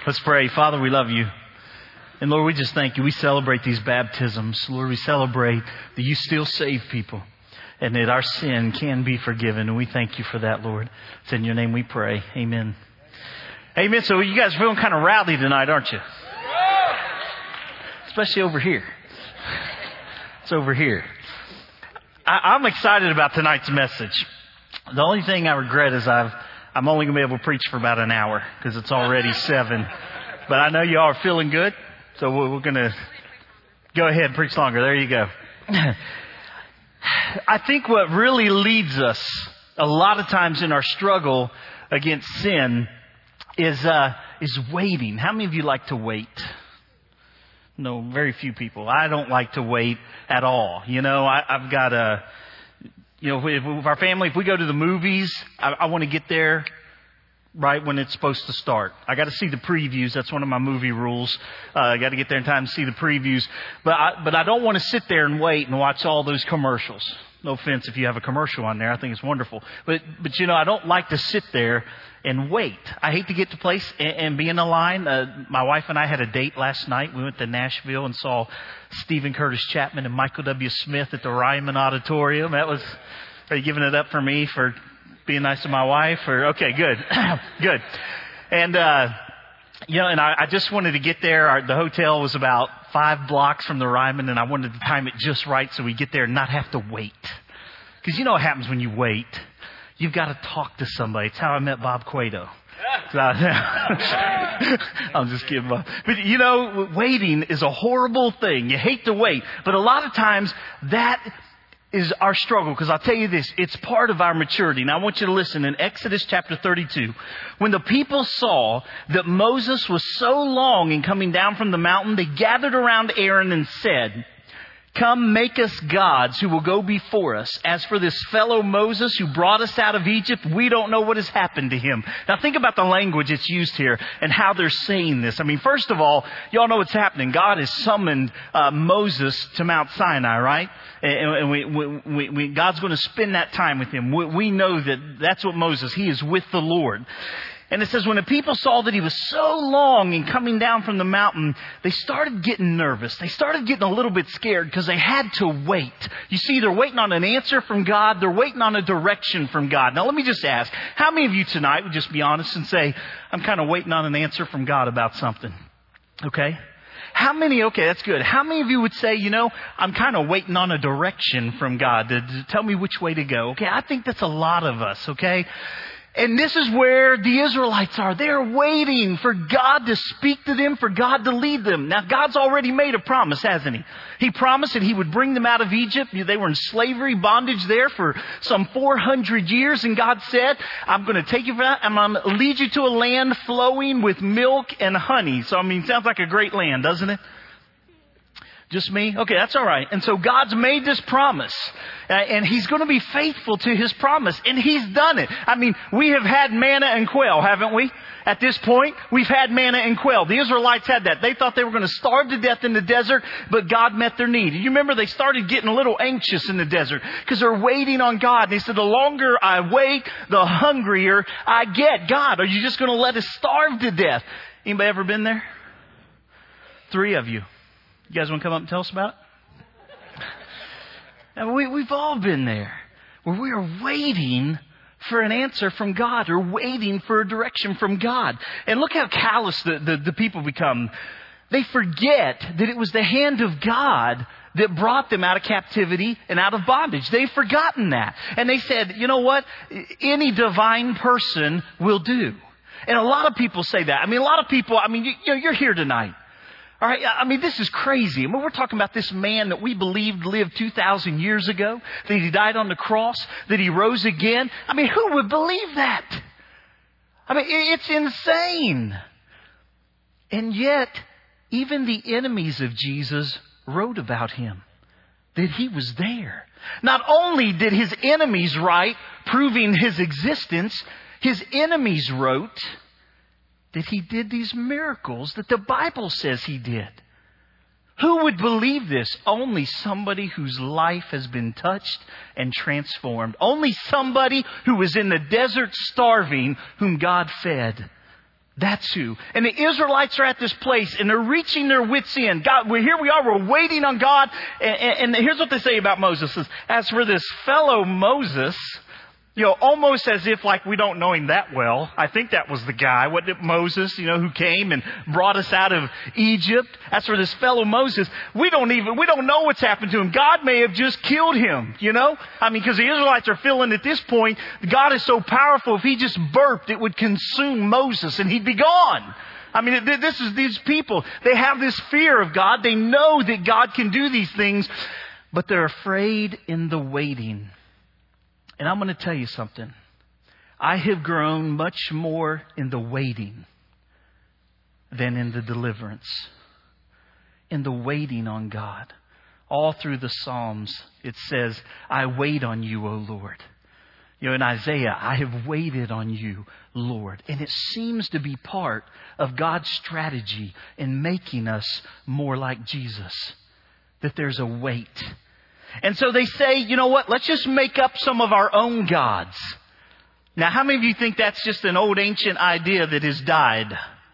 Let's pray. Father, we love you. And Lord, we just thank you. We celebrate these baptisms. Lord, we celebrate that you still save people and that our sin can be forgiven. And we thank you for that, Lord. It's in your name we pray. Amen. Amen. So you guys are feeling kind of rowdy tonight, aren't you? Especially over here. It's over here. I'm excited about tonight's message. The only thing I regret is I'm only going to be able to preach for about an hour because it's already 7. But I know you all are feeling good, so we're going to go ahead and preach longer. There you go. I think what really leads us a lot of times in our struggle against sin is waiting. How many of you like to wait? No, very few people. I don't like to wait at all. You know, I've got if our family, if we go to the movies, I want to get there right when it's supposed to start. I got to see the previews. That's one of my movie rules. I got to get there in time to see the previews. But I don't want to sit there and wait and watch all those commercials. No offense if you have a commercial on there. I think it's wonderful. But you know, I don't like to sit there and wait. I hate to get to place and be in a line. My wife and I had a date last night. We went to Nashville and saw Stephen Curtis Chapman and Michael W. Smith at the Ryman Auditorium. Are you giving it up for me for being nice to my wife? Okay, good. Good. And, and I just wanted to get there. The hotel was about 5 blocks from the Ryman, and I wanted to time it just right so we get there and not have to wait. Because you know what happens when you wait? You've got to talk to somebody. It's how I met Bob Cueto. I'm just kidding. But you know, waiting is a horrible thing. You hate to wait. But a lot of times that is our struggle. Because I'll tell you this, it's part of our maturity. Now I want you to listen. In Exodus chapter 32, when the people saw that Moses was so long in coming down from the mountain, they gathered around Aaron and said, "Come, make us gods who will go before us. As for this fellow Moses who brought us out of Egypt, we don't know what has happened to him." Now think about the language that's used here and how they're saying this. I mean, first of all, y'all know what's happening. God has summoned Moses to Mount Sinai, right? And God's going to spend that time with him. We know that that's what Moses, he is with the Lord. And it says, when the people saw that he was so long in coming down from the mountain, they started getting nervous. They started getting a little bit scared because they had to wait. You see, they're waiting on an answer from God. They're waiting on a direction from God. Now, let me just ask, how many of you tonight would just be honest and say, I'm kind of waiting on an answer from God about something? Okay? How many, okay, that's good. How many of you would say, you know, I'm kind of waiting on a direction from God to tell me which way to go? Okay, I think that's a lot of us, okay? And this is where the Israelites are. They're waiting for God to speak to them, for God to lead them. Now, God's already made a promise, hasn't He? He promised that He would bring them out of Egypt. They were in slavery, bondage there for some 400 years. And God said, I'm going to take you from that. I'm going to lead you to a land flowing with milk and honey. So, I mean, sounds like a great land, doesn't it? Just me? Okay, that's all right. And so God's made this promise. And He's going to be faithful to His promise. And He's done it. I mean, we have had manna and quail, haven't we? At this point, we've had manna and quail. The Israelites had that. They thought they were going to starve to death in the desert, but God met their need. You remember they started getting a little anxious in the desert because they're waiting on God. And they said, the longer I wait, the hungrier I get. God, are you just going to let us starve to death? Anybody ever been there? 3 of you. You guys want to come up and tell us about it? And we've all been there, where we are waiting for an answer from God or waiting for a direction from God. And look how callous the people become. They forget that it was the hand of God that brought them out of captivity and out of bondage. They've forgotten that. And they said, you know what? Any divine person will do. And a lot of people say that. I mean, a lot of people, you're here tonight. All right, I mean, this is crazy. I mean, we're talking about this man that we believed lived 2,000 years ago, that He died on the cross, that He rose again. I mean, who would believe that? I mean, it's insane. And yet, even the enemies of Jesus wrote about Him, that He was there. Not only did His enemies write, proving His existence, His enemies wrote that He did these miracles that the Bible says He did. Who would believe this? Only somebody whose life has been touched and transformed. Only somebody who was in the desert starving, whom God fed. That's who. And the Israelites are at this place and they're reaching their wits' end. God, here we are, we're waiting on God. And here's what they say about Moses. As for this fellow Moses, almost as if like we don't know him that well. I think that was the guy, wasn't it, Moses, who came and brought us out of Egypt. As for this fellow Moses, we don't know what's happened to him. God may have just killed him, because the Israelites are feeling at this point, God is so powerful, if he just burped, it would consume Moses and he'd be gone. These people, they have this fear of God. They know that God can do these things, but they're afraid in the waiting. And I'm going to tell you something. I have grown much more in the waiting than in the deliverance. In the waiting on God. All through the Psalms, it says, I wait on you, O Lord. In Isaiah, I have waited on you, Lord. And it seems to be part of God's strategy in making us more like Jesus. That there's a wait. And so they say, you know what, let's just make up some of our own gods. Now, how many of you think that's just an old ancient idea that has died?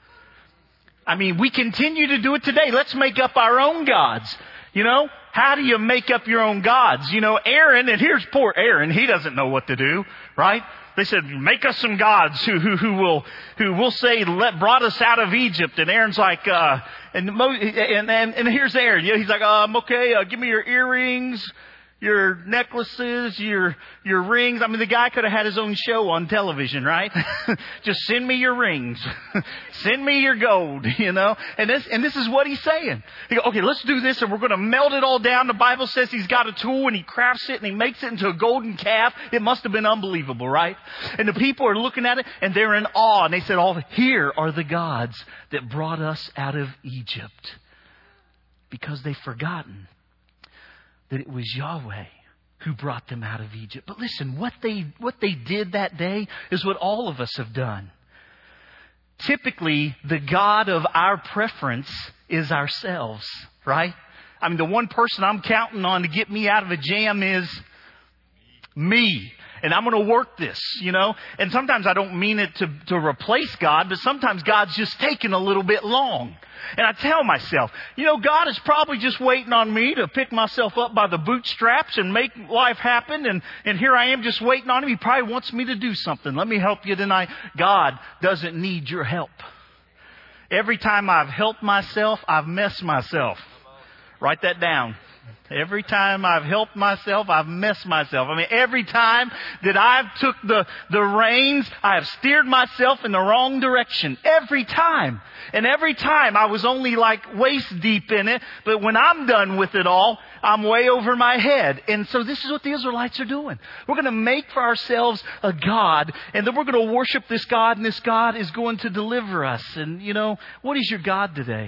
We continue to do it today. Let's make up our own gods. How do you make up your own gods? Aaron, and here's poor Aaron, he doesn't know what to do, right? They said, make us some gods who will say, brought us out of Egypt. And Aaron's like, and here's Aaron. He's like, okay, give me your earrings, your necklaces, your rings. The guy could have had his own show on television, right? Just send me your rings. Send me your gold, And this is what he's saying. He goes, okay, let's do this and we're going to melt it all down. The Bible says he's got a tool and he crafts it and he makes it into a golden calf. It must have been unbelievable, right? And the people are looking at it and they're in awe. And they said, here are the gods that brought us out of Egypt. Because they've forgotten that it was Yahweh who brought them out of Egypt. But listen, what they did that day is what all of us have done. Typically, the God of our preference is ourselves, right? The one person I'm counting on to get me out of a jam is me. And I'm going to work this, And sometimes I don't mean it to replace God, but sometimes God's just taking a little bit long. And I tell myself, God is probably just waiting on me to pick myself up by the bootstraps and make life happen. And here I am just waiting on him. He probably wants me to do something. Let me help you tonight. God doesn't need your help. Every time I've helped myself, I've messed myself. Write that down. Every time I've helped myself, I've messed myself. Every time that I've took the reins, I have steered myself in the wrong direction. Every time. And every time I was only like waist deep in it. But when I'm done with it all, I'm way over my head. And so this is what the Israelites are doing. We're going to make for ourselves a God. And then we're going to worship this God. And this God is going to deliver us. And what is your God today?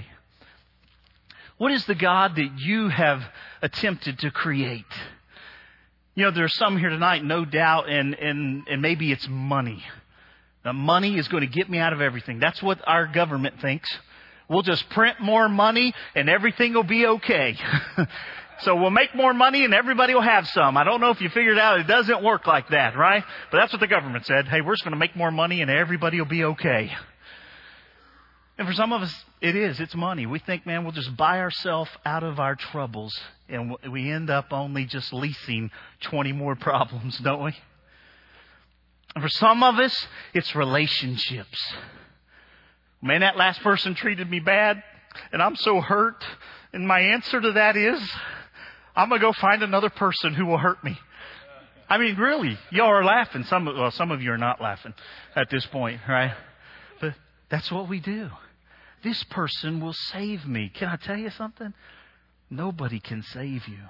What is the God that you have attempted to create? There's some here tonight, no doubt, and maybe it's money. Now, money is going to get me out of everything. That's what our government thinks. We'll just print more money and everything will be okay. So we'll make more money and everybody will have some. I don't know if you figured out it doesn't work like that, right? But that's what the government said. Hey, we're just going to make more money and everybody will be okay. And for some of us, it's money. We think, man, we'll just buy ourselves out of our troubles. And we end up only just leasing 20 more problems, don't we? And for some of us, it's relationships. Man, that last person treated me bad, and I'm so hurt. And my answer to that is, I'm going to go find another person who will hurt me. Really, y'all are laughing. Some of you are not laughing at this point, right? But that's what we do. This person will save me. Can I tell you something? Nobody can save you.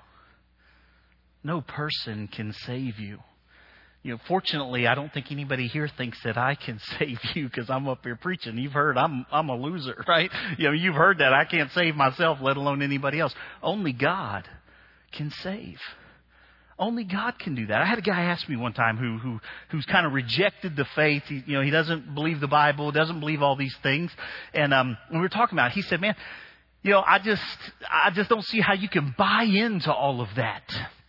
No person can save you. Fortunately, I don't think anybody here thinks that I can save you because I'm up here preaching. You've heard I'm a loser, right? You've heard that I can't save myself, let alone anybody else. Only God can save. Only God can do that. I had a guy ask me one time who's kind of rejected the faith. He doesn't believe the Bible, doesn't believe all these things. And when we were talking about it, he said, man, I just don't see how you can buy into all of that.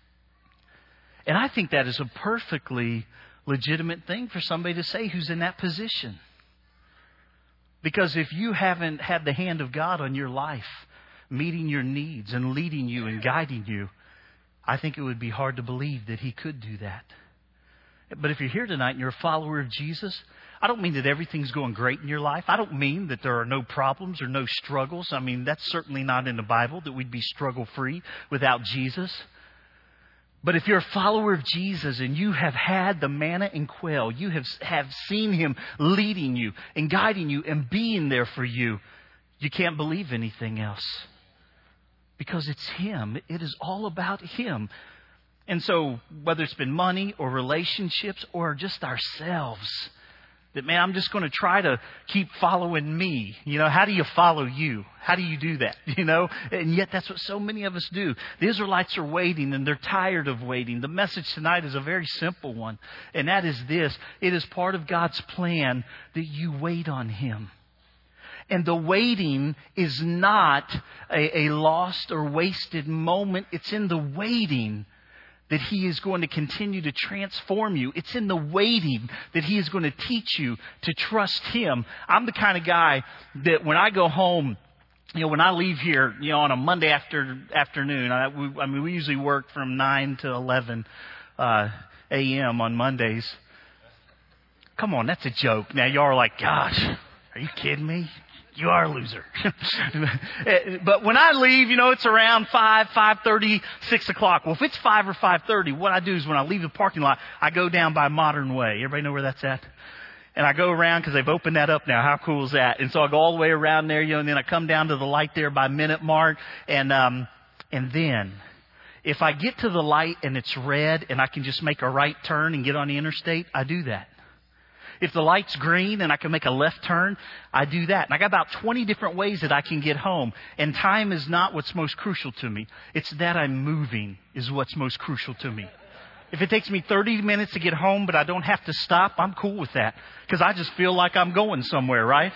And I think that is a perfectly legitimate thing for somebody to say who's in that position. Because if you haven't had the hand of God on your life, meeting your needs and leading you and guiding you, I think it would be hard to believe that He could do that. But if you're here tonight and you're a follower of Jesus, I don't mean that everything's going great in your life. I don't mean that there are no problems or no struggles. I mean, that's certainly not in the Bible, that we'd be struggle-free without Jesus. But if you're a follower of Jesus and you have had the manna and quail, you have seen Him leading you and guiding you and being there for you, you can't believe anything else. Because it's Him. It is all about Him. And so whether it's been money or relationships or just ourselves, that, man, I'm just going to try to keep following me. How do you follow you? How do you do that? And yet that's what so many of us do. The Israelites are waiting and they're tired of waiting. The message tonight is a very simple one. And that is this. It is part of God's plan that you wait on Him. And the waiting is not a lost or wasted moment. It's in the waiting that He is going to continue to transform you. It's in the waiting that He is going to teach you to trust Him. I'm the kind of guy that when I go home, when I leave here, on a Monday afternoon, we usually work from 9 to 11 a.m. on Mondays. Come on, that's a joke. Now, y'all are like, gosh, are you kidding me? You are a loser. But when I leave, it's around 5:30, 6 o'clock. Well, if it's 5 or 5:30, what I do is when I leave the parking lot, I go down by Modern Way. Everybody know where that's at? And I go around because they've opened that up now. How cool is that? And so I go all the way around there, and then I come down to the light there by Minute Mart. And then if I get to the light and it's red and I can just make a right turn and get on the interstate, I do that. If the light's green and I can make a left turn, I do that. And I got about 20 different ways that I can get home. And time is not what's most crucial to me. It's that I'm moving is what's most crucial to me. If it takes me 30 minutes to get home, but I don't have to stop, I'm cool with that. Because I just feel like I'm going somewhere, right?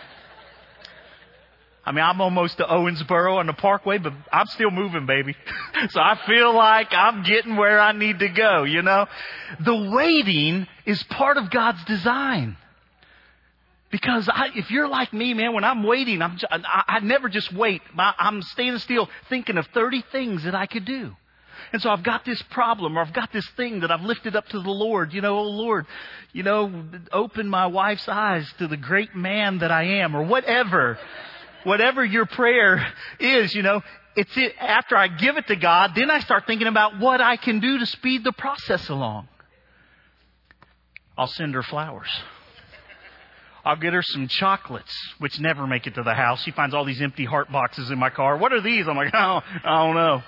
I'm almost to Owensboro on the Parkway, but I'm still moving, baby. So I feel like I'm getting where I need to go, The waiting is part of God's design. Because if you're like me, man, when I'm waiting, I never just wait. I'm standing still thinking of 30 things that I could do. And so I've got this problem, or I've got this thing that I've lifted up to the Lord. Oh Lord, open my wife's eyes to the great man that I am, or whatever. Whatever your prayer is, it's it. After I give it to God, then I start thinking about what I can do to speed the process along. I'll send her flowers. I'll get her some chocolates, which never make it to the house. She finds all these empty heart boxes in my car. What are these? I'm like, oh, I don't know.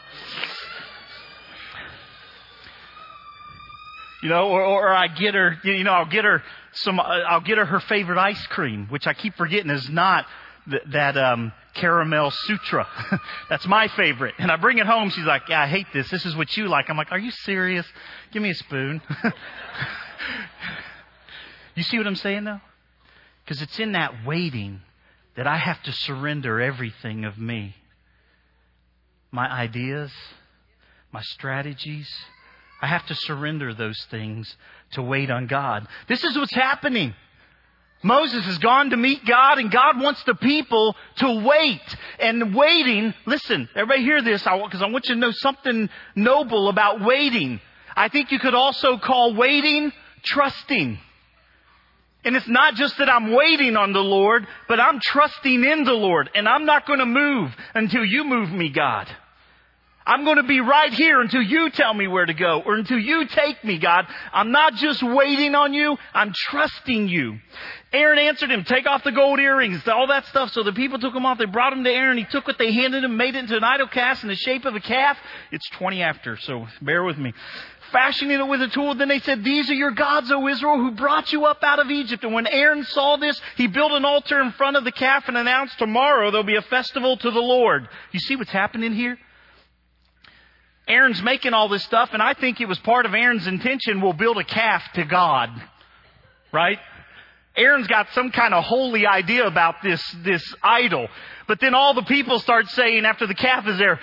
Or I get her, I'll get her her favorite ice cream, which I keep forgetting is not that caramel sutra. That's my favorite. And I bring it home. She's like, yeah, I hate this. This is what you like. I'm like, are you serious? Give me a spoon. You see what I'm saying though? Because it's in that waiting that I have to surrender everything of me. My ideas, my strategies. I have to surrender those things to wait on God. This is what's happening. Moses has gone to meet God, and God wants the people to wait. And waiting, listen, everybody hear this, because I want you to know something noble about waiting. I think you could also call waiting trusting. And it's not just that I'm waiting on the Lord, but I'm trusting in the Lord. And I'm not going to move until you move me, God. I'm going to be right here until you tell me where to go, or until you take me, God. I'm not just waiting on you. I'm trusting you. Aaron answered him, take off the gold earrings, all that stuff. So the people took them off. They brought them to Aaron. He took what they handed him, made it into an idol cast in the shape of a calf. It's 20 after, so bear with me. Fashioning it with a tool. Then they said, these are your gods, O Israel, who brought you up out of Egypt. And when Aaron saw this, he built an altar in front of the calf and announced, tomorrow there'll be a festival to the Lord. You see what's happening here? Aaron's making all this stuff, and I think it was part of Aaron's intention, we'll build a calf to God. Right? Aaron's got some kind of holy idea about this idol. But then all the people start saying, after the calf is there,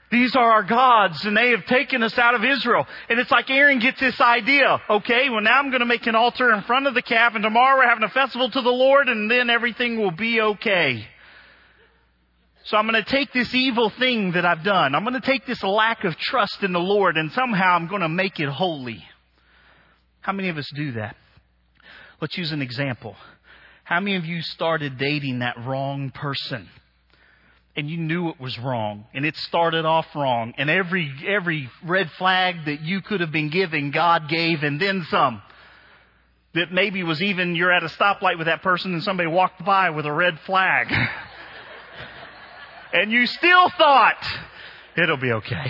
These are our gods, and they have taken us out of Israel. And it's like Aaron gets this idea. Okay, well now I'm going to make an altar in front of the calf, and tomorrow we're having a festival to the Lord, and then everything will be okay. So I'm going to take this evil thing that I've done. I'm going to take this lack of trust in the Lord, and somehow I'm going to make it holy. How many of us do that? Let's use an example. How many of you started dating that wrong person? And you knew it was wrong, and it started off wrong, and every red flag that you could have been given, God gave, and then some. That maybe was even, you're at a stoplight with that person and somebody walked by with a red flag. And you still thought, it'll be okay.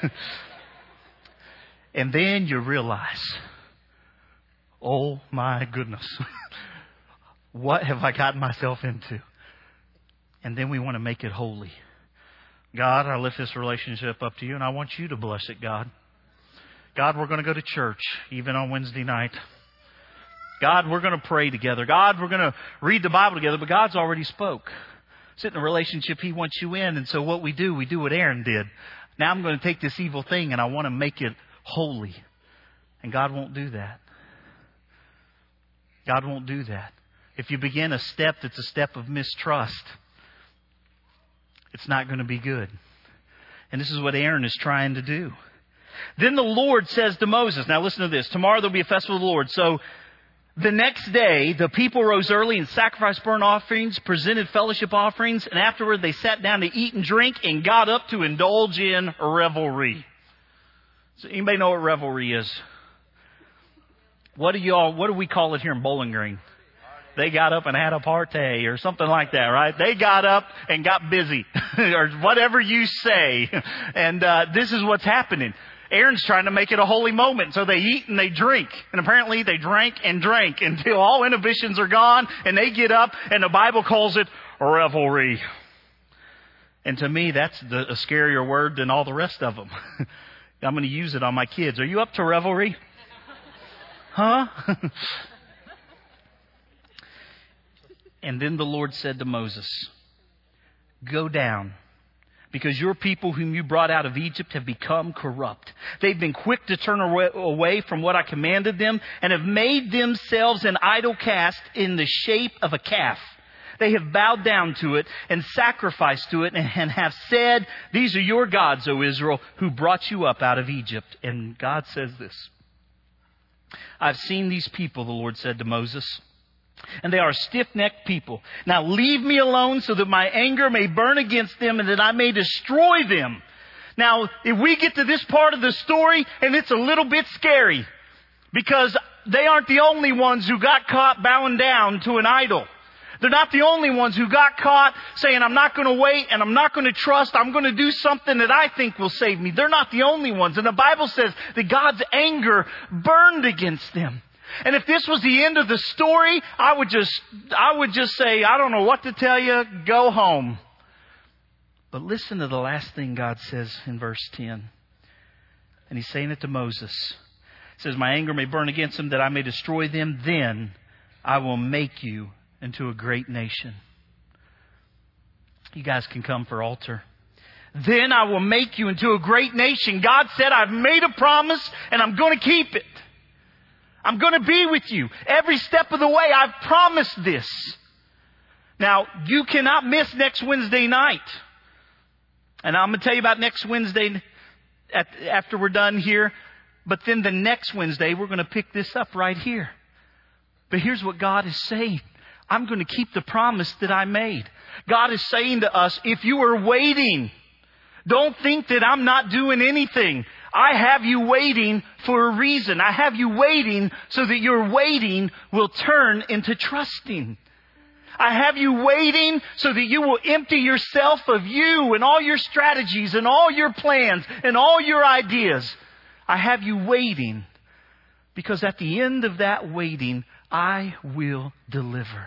And then you realize, oh my goodness, what have I gotten myself into? And then we want to make it holy. God, I lift this relationship up to you, and I want you to bless it, God. God, we're going to go to church, even on Wednesday night. God, we're going to pray together. God, we're going to read the Bible together, but God's already spoke. It's in a relationship He wants you in, and so what we do what Aaron did. Now I'm going to take this evil thing, and I want to make it holy. And God won't do that. God won't do that. If you begin a step that's a step of mistrust, it's not going to be good. And this is what Aaron is trying to do. Then the Lord says to Moses, now listen to this. Tomorrow there'll be a festival of the Lord. So the next day, the people rose early and sacrificed burnt offerings, presented fellowship offerings, and afterward they sat down to eat and drink and got up to indulge in revelry. So anybody know what revelry is? What do we call it here in Bowling Green? They got up and had a party or something like that, right? They got up and got busy or whatever you say. And this is what's happening. Aaron's trying to make it a holy moment. So they eat and they drink. And apparently they drank and drank until all inhibitions are gone. And they get up and the Bible calls it revelry. And to me, that's a scarier word than all the rest of them. I'm going to use it on my kids. Are you up to revelry? Huh? And then the Lord said to Moses, go down, because your people whom you brought out of Egypt have become corrupt. They've been quick to turn away from what I commanded them and have made themselves an idol cast in the shape of a calf. They have bowed down to it and sacrificed to it and have said, these are your gods, O Israel, who brought you up out of Egypt. And God says this, I've seen these people, the Lord said to Moses, and they are a stiff-necked people. Now leave me alone so that my anger may burn against them and that I may destroy them. Now, if we get to this part of the story, and it's a little bit scary, because they aren't the only ones who got caught bowing down to an idol. They're not the only ones who got caught saying, I'm not going to wait and I'm not going to trust. I'm going to do something that I think will save me. They're not the only ones. And the Bible says that God's anger burned against them. And if this was the end of the story, I would just say, I don't know what to tell you. Go home. But listen to the last thing God says in verse 10. And He's saying it to Moses. He says, my anger may burn against them that I may destroy them. Then I will make you into a great nation. You guys can come for altar. Then I will make you into a great nation. God said, I've made a promise and I'm going to keep it. I'm going to be with you every step of the way. I've promised this. Now, you cannot miss next Wednesday night. And I'm going to tell you about next Wednesday after we're done here. But then the next Wednesday, we're going to pick this up right here. But here's what God is saying. I'm going to keep the promise that I made. God is saying to us, if you are waiting, don't think that I'm not doing anything. I have you waiting for a reason. I have you waiting so that your waiting will turn into trusting. I have you waiting so that you will empty yourself of you and all your strategies and all your plans and all your ideas. I have you waiting because at the end of that waiting, I will deliver.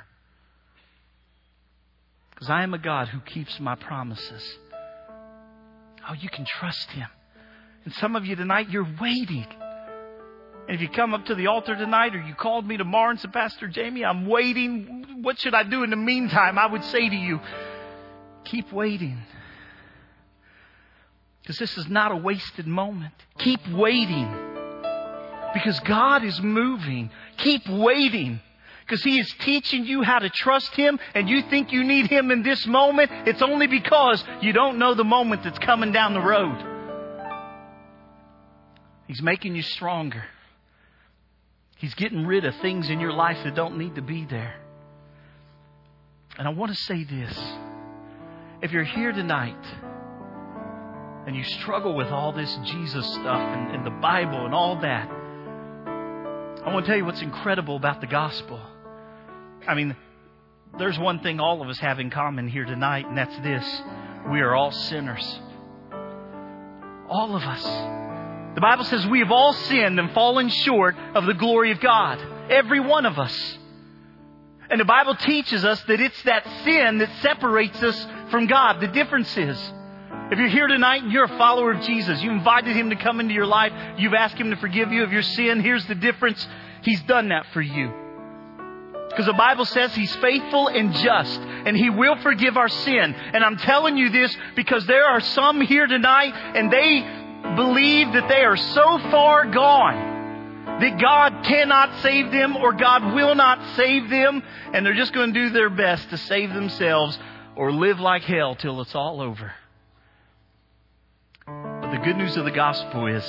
Because I am a God who keeps my promises. Oh, you can trust Him. And some of you tonight, you're waiting. And if you come up to the altar tonight or you called me tomorrow and said, Pastor Jamie, I'm waiting. What should I do in the meantime? I would say to you, keep waiting. Because this is not a wasted moment. Keep waiting. Because God is moving. Keep waiting. Because He is teaching you how to trust Him, and you think you need Him in this moment. It's only because you don't know the moment that's coming down the road. He's making you stronger. He's getting rid of things in your life that don't need to be there. And I want to say this. If you're here tonight and you struggle with all this Jesus stuff and the Bible and all that, I want to tell you what's incredible about the gospel. I mean, there's one thing all of us have in common here tonight, and that's this. We are all sinners. All of us. The Bible says we have all sinned and fallen short of the glory of God. Every one of us. And the Bible teaches us that it's that sin that separates us from God. The difference is, if you're here tonight and you're a follower of Jesus, you invited Him to come into your life, you've asked Him to forgive you of your sin, here's the difference. He's done that for you. Because the Bible says He's faithful and just, and He will forgive our sin. And I'm telling you this because there are some here tonight, and they believe that they are so far gone that God cannot save them or God will not save them, and they're just going to do their best to save themselves or live like hell till it's all over. But the good news of the gospel is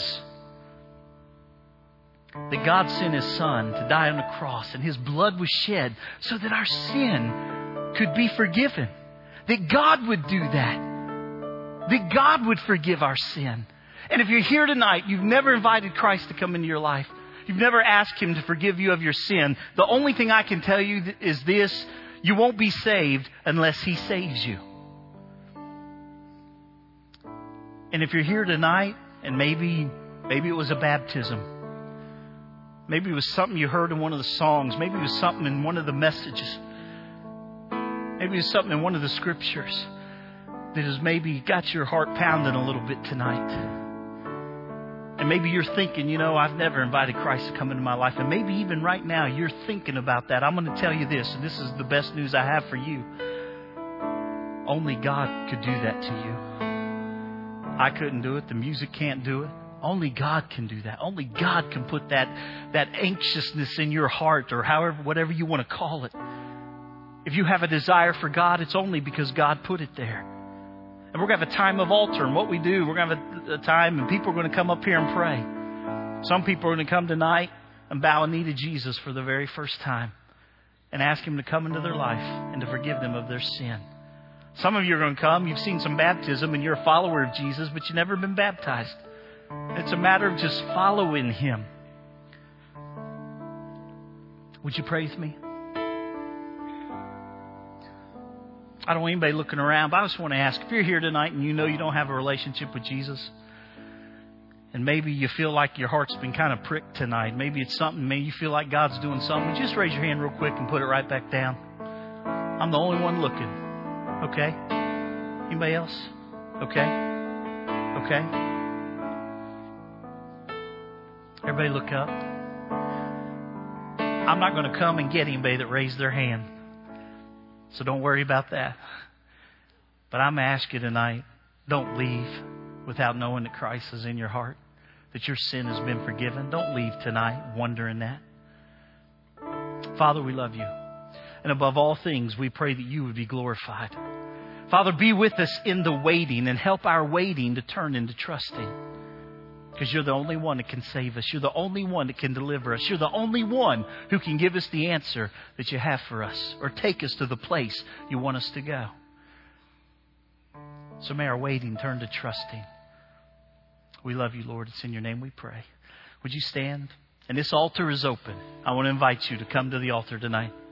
that God sent His Son to die on the cross, and His blood was shed so that our sin could be forgiven. That God would do that. That God would forgive our sin. And if you're here tonight, you've never invited Christ to come into your life, you've never asked Him to forgive you of your sin, the only thing I can tell you is this: you won't be saved unless He saves you. And if you're here tonight, and maybe it was a baptism, maybe it was something you heard in one of the songs, maybe it was something in one of the messages, maybe it was something in one of the scriptures that has maybe got your heart pounding a little bit tonight. And maybe you're thinking, I've never invited Christ to come into my life. And maybe even right now you're thinking about that. I'm going to tell you this, and this is the best news I have for you. Only God could do that to you. I couldn't do it. The music can't do it. Only God can do that. Only God can put that anxiousness in your heart, or whatever you want to call it. If you have a desire for God, it's only because God put it there. And we're going to have a time of altar. And what we do, we're going to have a time and people are going to come up here and pray. Some people are going to come tonight and bow a knee to Jesus for the very first time and ask Him to come into their life and to forgive them of their sin. Some of you are going to come, you've seen some baptism and you're a follower of Jesus, but you've never been baptized. It's a matter of just following Him. Would you pray with me? I don't want anybody looking around, but I just want to ask, if you're here tonight and you know you don't have a relationship with Jesus, and maybe you feel like your heart's been kind of pricked tonight, maybe it's something, maybe you feel like God's doing something, would you just raise your hand real quick and put it right back down? I'm the only one looking. Okay? Anybody else? Okay? Okay? Everybody look up. I'm not going to come and get anybody that raised their hand. So don't worry about that. But I'm going to ask you tonight, don't leave without knowing that Christ is in your heart, that your sin has been forgiven. Don't leave tonight wondering that. Father, we love you. And above all things, we pray that you would be glorified. Father, be with us in the waiting and help our waiting to turn into trusting. Because you're the only one that can save us. You're the only one that can deliver us. You're the only one who can give us the answer that you have for us or take us to the place you want us to go. So may our waiting turn to trusting. We love you, Lord. It's in your name we pray. Would you stand? And this altar is open. I want to invite you to come to the altar tonight.